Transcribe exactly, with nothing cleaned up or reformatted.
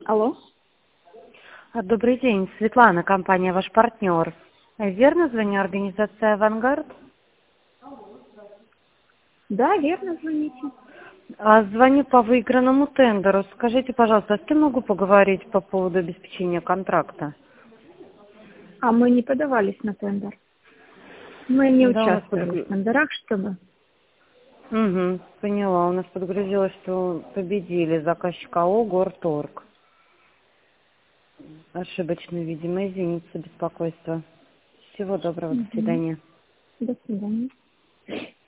Алло. А, Добрый день, Светлана, компания «Ваш партнер». Верно звоню, организация «Авангард»? Да, верно, звоните. А, Звоню по выигранному тендеру. Скажите, пожалуйста, а с кем могу поговорить по поводу обеспечения контракта? А мы не подавались на тендер. Мы не Да, у нас участвовали подгру- в тендерах, чтобы... Угу, поняла. У нас подгрузилось, что победили заказчик АО «Горторг». Ошибочно, видимо. Извините за беспокойство. Всего доброго, до Мгм. свидания. До свидания.